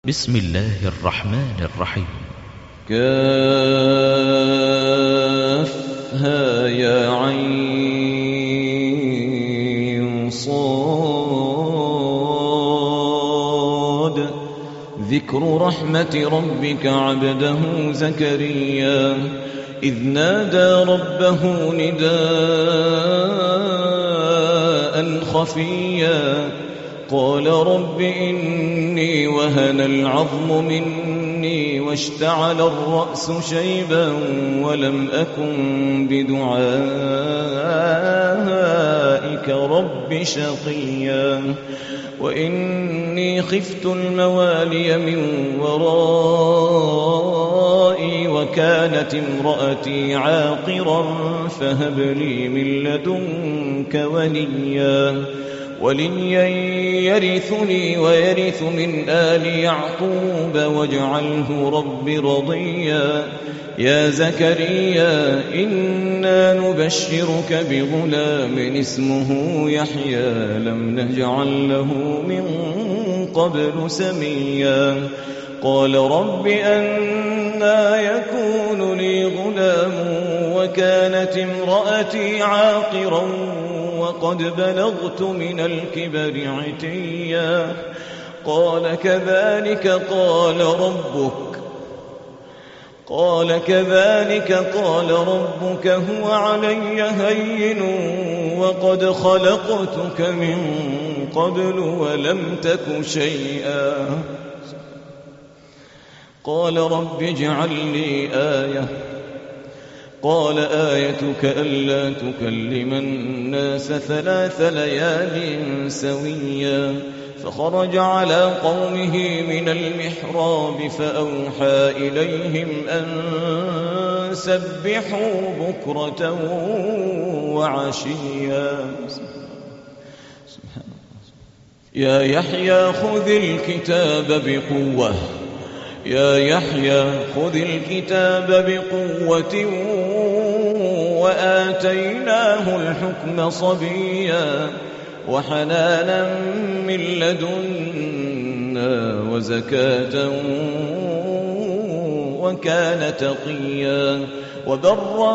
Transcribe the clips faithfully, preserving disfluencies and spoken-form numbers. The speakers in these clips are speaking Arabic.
بسم الله الرحمن الرحيم. كافها يا عين صاد ذكر رحمة ربك عبده زكريا إذ نادى ربه نداء خفيا قال رب إني وهن العظم مني واشتعل الرأس شيبا ولم أكن بدعائك رب شقيا وإني خفت الموالي من ورائي وكانت امرأتي عاقرا فهب لي من لدنك وليا وليا يرثني ويرث من آل يعقوب واجعله رب رضيا يا زكريا إنا نبشرك بغلام اسمه يحيى لم نجعل له من قبل سميا قال رب أنى يكون لي غلام وكانت امرأتي عاقرا وقد بلغت من الكبر عتيا قال كذلك قال ربك قال كذلك قال ربك هو علي هين وقد خلقتك من قبل ولم تك شيئا قال رب اجعل لي آية قال آيتك ألا تكلم الناس ثلاث ليال سويا فخرج على قومه من المحراب فأوحى إليهم أن سبحوا بكرة وعشيا يا يحيى خذ الكتاب بقوة يا يحيى خذ الكتاب بقوة وآتيناه الحكم صبيا وحنانا من لدنا وزكاة وكان تقيا وبرا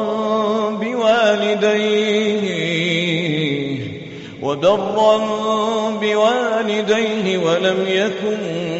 بوالديه وبرا بوالديه ولم يكن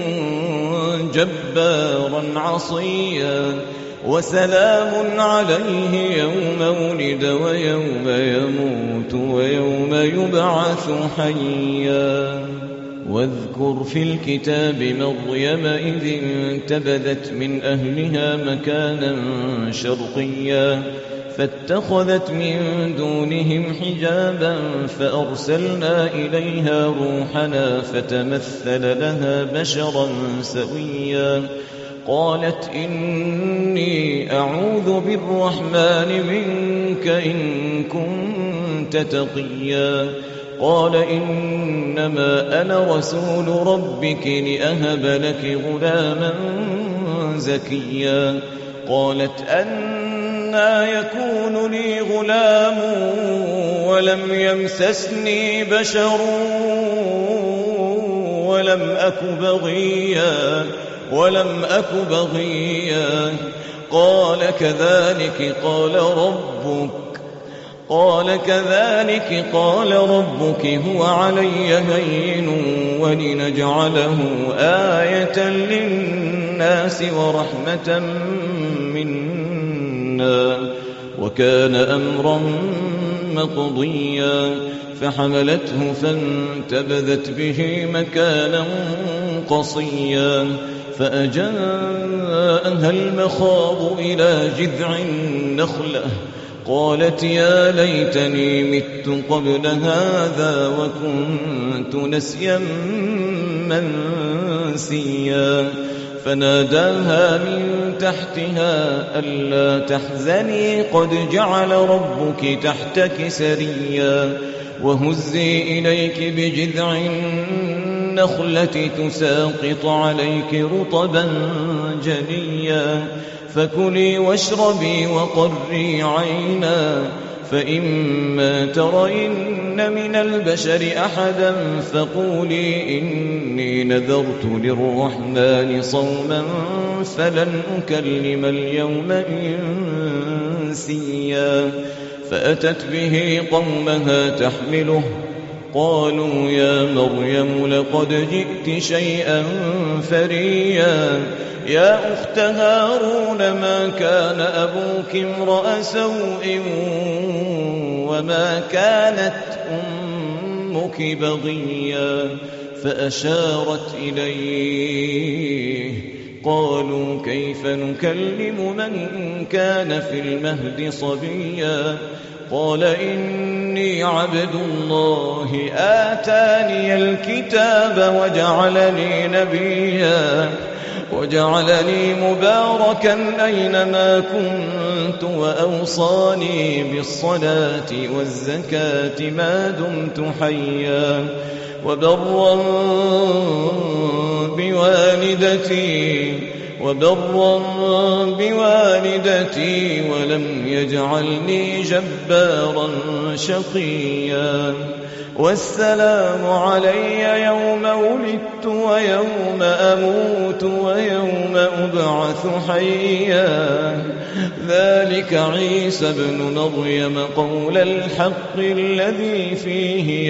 جبارا عصيا وسلام عليه يوم ولد ويوم يموت ويوم يبعث حيا واذكر في الكتاب مريم إذ انتبذت من أهلها مكانا شرقيا فاتخذت من دونهم حجابا فأرسلنا إليها روحنا فتمثل لها بشرا سويا قالت إني أعوذ بالرحمن منك إن كنت تقيا قال إنما أنا رسول ربك لأهب لك غلاما زكيا قالت أنى يكون لي غلام ولم يمسسني بشر ولم أك بغيا ولم أك بغيا قال كذلك قال ربك قال كذلك قال ربك هو علي هين ولنجعله آية للناس ورحمة منا وكان أمرا مقضيا فحملته فانتبذت به مكانا قصيا فأجاءها المخاض إلى جذع النخلة قالت يا ليتني مت قبل هذا وكنت نسيا منسيا فناداها من تحتها ألا تحزني قد جعل ربك تحتك سريا وهزي إليك بجذع النخلة تساقط عليك رطبا جنيا فكلي واشربي وقري عينا فإما ترين ترين من البشر أحدا فقولي إني نذرت للرحمن صوما فلن أكلم اليوم إنسيا فأتت به قومها تحمله قالوا يا مريم لقد جئت شيئا فريا يا أخت هارون ما كان أبوك امرأ سوء وما كانت أمك بغيا فأشارت إليه قالوا كيف نكلم من كان في المهد صبيا قال إني عبد الله آتاني الكتاب وجعلني نبيا وجعلني مباركا أينما كنت وأوصاني بالصلاة والزكاة ما دمت حيا وبرا بوالدتي وبرا بوالدتي ولم يجعلني جبارا شقيا والسلام علي يوم ولدت ويوم أموت ويوم أبعث حيا ذلك عيسى ابن مريم قول الحق الذي فيه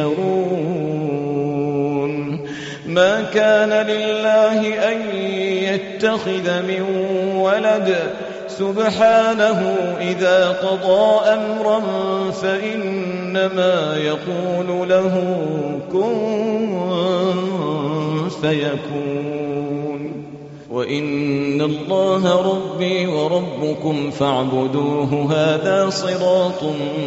يمترون ما كان لله أن يتخذ من ولد سبحانه إذا قضى أمرا فإنما يقول له كن فيكون وإن الله ربي وربكم فاعبدوه هذا صراط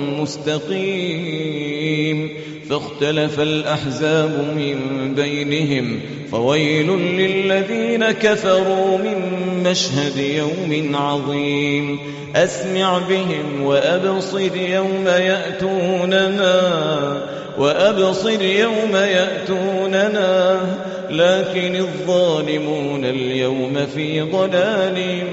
مستقيم فاختلف الأحزاب من بينهم فويل للذين كفروا من مشهد يوم عظيم أسمع بهم وأبصر يوم يأتوننا وأبصر يوم يأتوننا لكن الظالمون اليوم في ضلال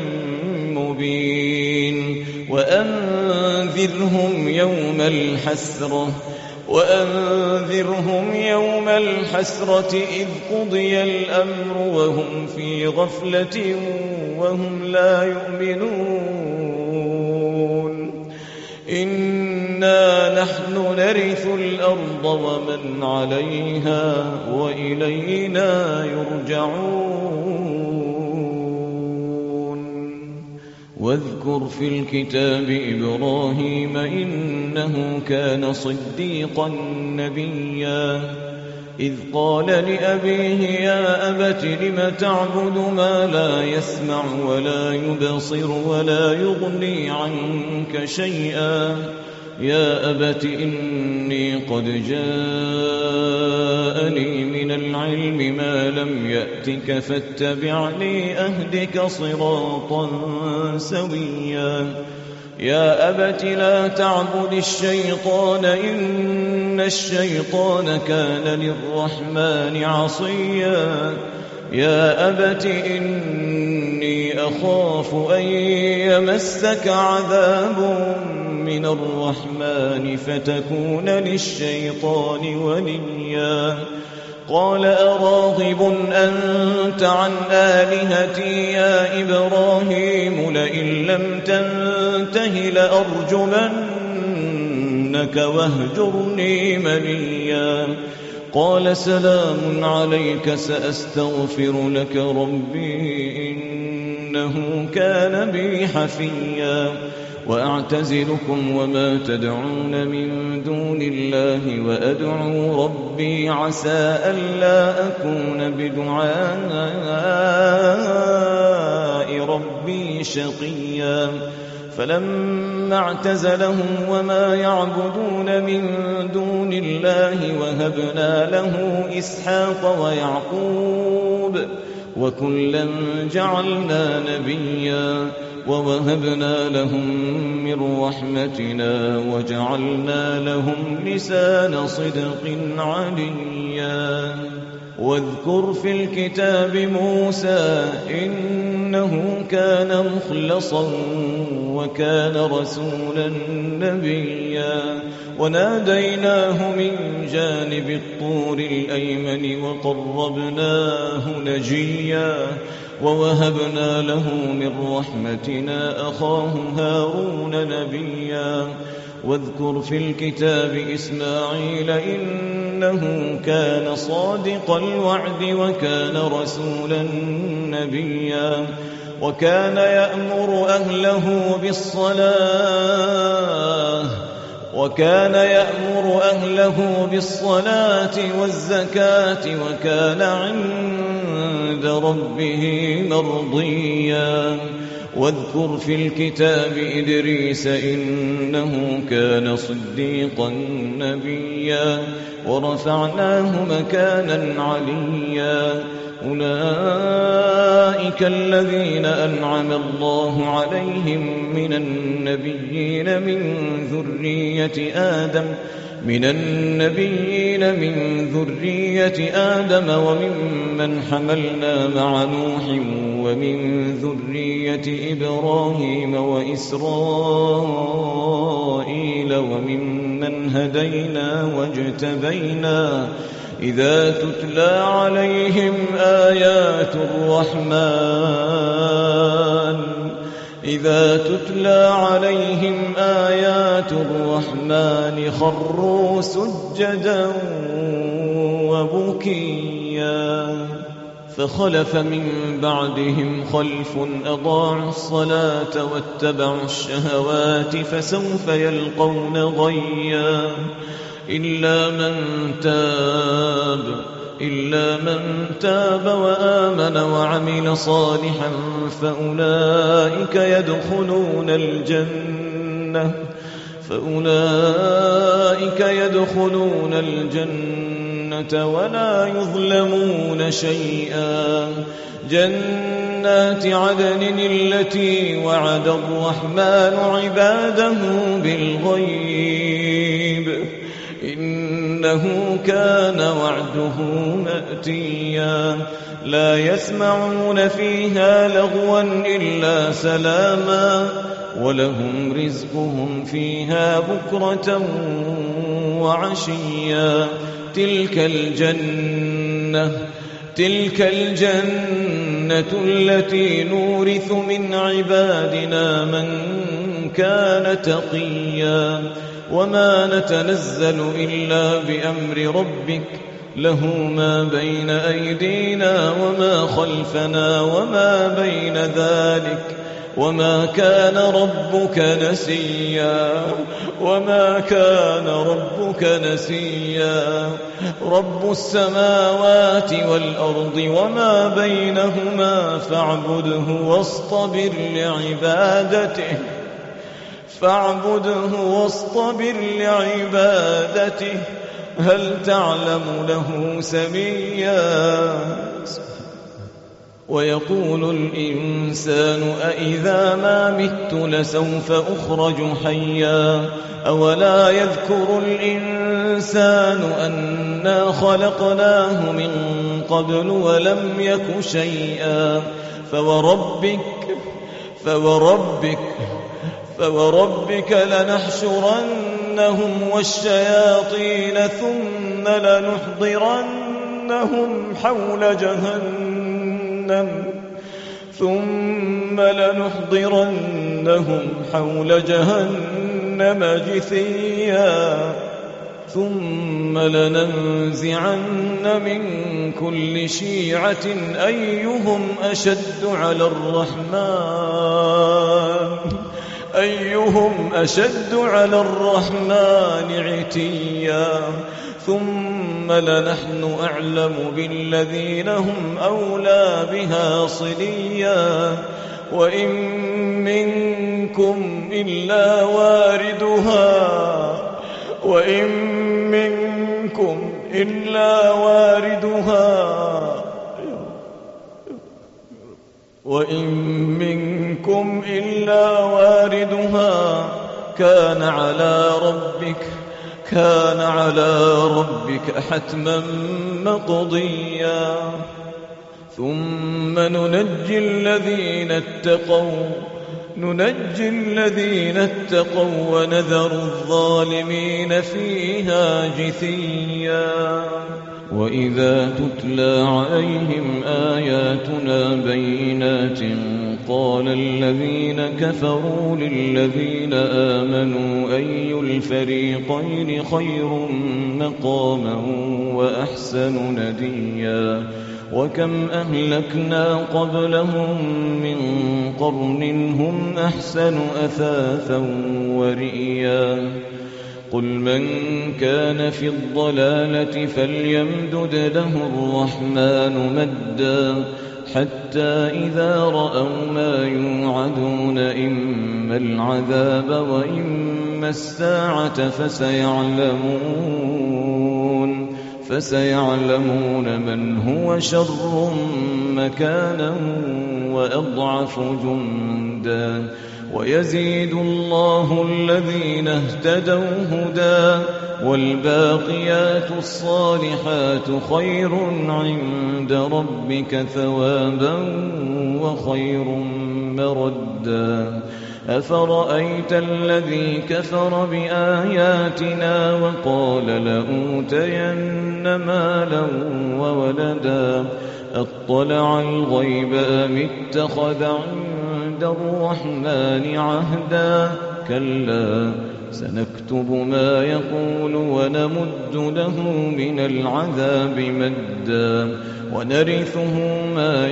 مبين وأنذرهم يوم الحسرة وأنذرهم يوم الحسرة إذ قضي الأمر وهم في غفلة وهم لا يؤمنون إنا نحن نرث الأرض ومن عليها وإلينا يرجعون واذكر في الكتاب إبراهيم إنه كان صديقا نبيا إذ قال لأبيه يا أبت لم تعبد ما لا يسمع ولا يبصر ولا يغني عنك شيئا يا أبت إني قد جاءني من العلم ما لم يأتك فاتبعني أهدك صراطا سويا يا أبت لا تعبد الشيطان إن الشيطان كان للرحمن عصيا يا أبت إني أخاف أن يمسك عذاب من الرحمن فتكون للشيطان وليا قال أراغب أنت عن آلهتي يا إبراهيم لئن لم تنته لأرجمنك واهجرني مليا قال سلام عليك سأستغفر لك ربي إنه كان بي حفيا وأعتزلكم وما تدعون من دون الله وأدعو ربي عسى ألا أكون بدعاء ربي شقيا فلما اعتزلهم وما يعبدون من دون الله وهبنا له إسحاق ويعقوب وكلا جعلنا نبيا ووهبنا لهم من رحمتنا وجعلنا لهم لسان صدق عليا واذكر في الكتاب موسى إنه كان مخلصا وكان رسولا نبيا وناديناه من جانب الطور الأيمن وقربناه نجيا ووهبنا له من رحمتنا أخاه هارون نبيا واذكر في الكتاب إسماعيل إنه كان صادق الوعد وكان رسولا نبيا وكان يأمر أهله بالصلاة وكان يأمر أهله بالصلاة والزكاة وكان عند ربه مرضيا واذكر في الكتاب إدريس إنه كان صديقا نبيا ورفعناه مكانا عليا أولئك الذين أنعم الله عليهم من النبيين من ذرية آدم من النبيين من ذرية آدم وممن حملنا مع نوح ومن ذرية إبراهيم وإسرائيل وممن هدينا واجتبينا إذا تتلى عليهم آيات الرحمن إذا تتلى عليهم آيات الرحمن خروا سجدا وبكيا فخلف من بعدهم خلف أضاعوا الصلاة واتبعوا الشهوات فسوف يلقون غيا إلا من تاب إلا من تاب وآمن وعمل صالحا فأولئك يدخلون الجنة فأولئك يدخلون الجنة ولا يظلمون شيئا جنات عدن التي وعد الرحمن عباده بالغيب إنه كان وعده مأتيا لا يسمعون فيها لغوا إلا سلاما ولهم رزقهم فيها بكرة وعشيا تلك الجنة تلك الجنة التي نورث من عبادنا من كان تقيا وما نتنزل إلا بأمر ربك له ما بين أيدينا وما خلفنا وما بين ذلك وما كان ربك نسيا وما كان ربك نسيا رب السماوات والأرض وما بينهما فاعبده واصطبر لعبادته فاعبده واصطبر لعبادته هل تعلم له سميا ويقول الإنسان أإذا ما مت لسوف أخرج حيا أولا يذكر الإنسان أنا خلقناه من قبل ولم يك شيئا فوربك فوربك فوربك لنحشرنهم والشياطين ثم لنحضرنهم حول جهنم ثم لنحضرنهم حول جهنم جثيا ثم لننزعن من كل شيعة أيهم أشد على الرحمن أيهم أشد على الرحمن عتيا ثم لنحن أعلم بالذين هم أولى بها صليا وإن منكم إلا واردها وإن منكم إلا واردها وإن منكم إلا واردها كان على ربك كان على ربك حتما مقضيا ثم ننجي الذين اتقوا ننجي الذين اتقوا ونذر الظالمين فيها جثيا وإذا تتلى عليهم آياتنا بينات قال الذين كفروا للذين آمنوا أي الفريقين خير مقاما وأحسن نديا وكم أهلكنا قبلهم من قرن هم أحسن أثاثا ورئيا قل من كان في الضلالة فليمدد له الرحمن مدا حتى إذا رأوا ما يوعدون إما العذاب وإما الساعة فسيعلمون فسيعلمون من هو شر مكانا وأضعف جندا ويزيد الله الذين اهتدوا هدى والباقيات الصالحات خير عند ربك ثوابا وخير مردا أفرأيت الذي كفر بآياتنا وقال لأوتين مالا وولدا أطلع الغيب أم اتخذ عند الرحمن عهدا كلا سنكتب ما يقول ونمد له من العذاب مدا ونرثه ما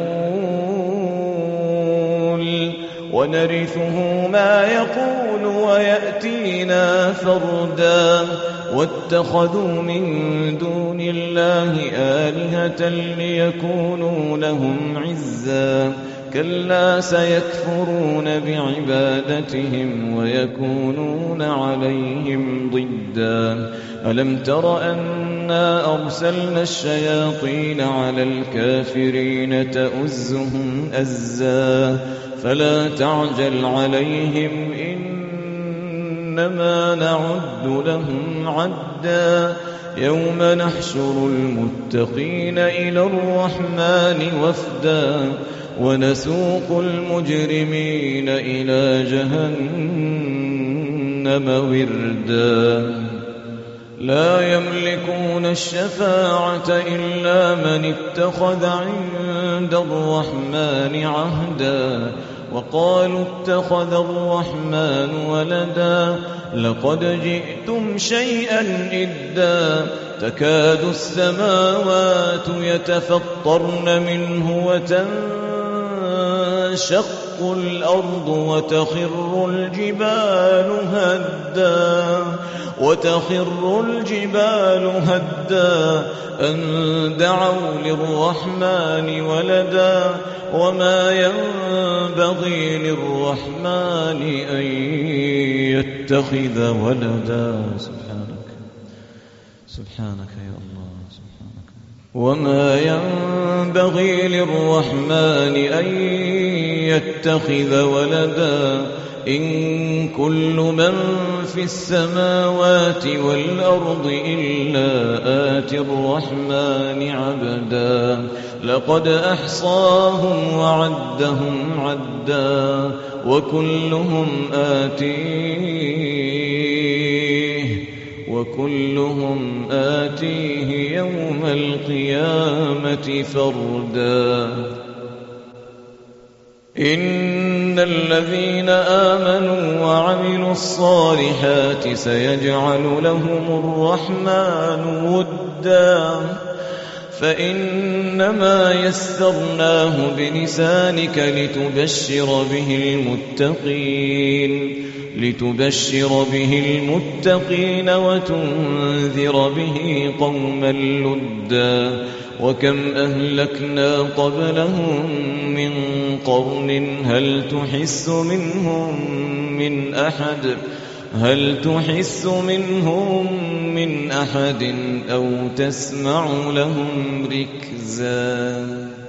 يقول ونرثه ما يقول ويأتينا فردا واتخذوا من دون الله آلهة ليكونوا لهم عزا كلا سيكفرون بعبادتهم ويكونون عليهم ضدا ألم تر أنا أرسلنا الشياطين على الكافرين تؤزهم أزا فلا تعجل عليهم إنما نعد لهم عدا يوم نحشر المتقين إلى الرحمن وفدا ونسوق المجرمين إلى جهنم وردا لا يملكون الشفاعة إلا من اتخذ عند الرحمن عهدا وقالوا اتخذ الرحمن ولدا لقد جئتم شيئا إدا تكاد السماوات يتفطرن منه وتنشق الأرض وتخر الجبال هدا وتخر الجبال هدا أن دعوا للرحمن ولدا وما ينبغي للرحمن أن يتخذ ولدا سبحانك سبحانك يا الله سبحانك وما ينبغي للرحمن أن يتخذ ولدا إن كل من في السماوات والأرض إلا آتي الرحمن عبدا لقد أحصاهم وعدهم عدا وكلهم آتيه وكلهم آتيه يوم القيامة فردا إن الذين آمنوا وعملوا الصالحات سيجعل لهم الرحمن ودا فإنما يسرناه بلسانك لتبشر به المتقين لتبشر به المتقين وتنذر به قوما لدا وكم أهلكنا قبلهم من قرن هل تحس منهم من أحد هل تحس منهم من أحد أو تسمع لهم ركزا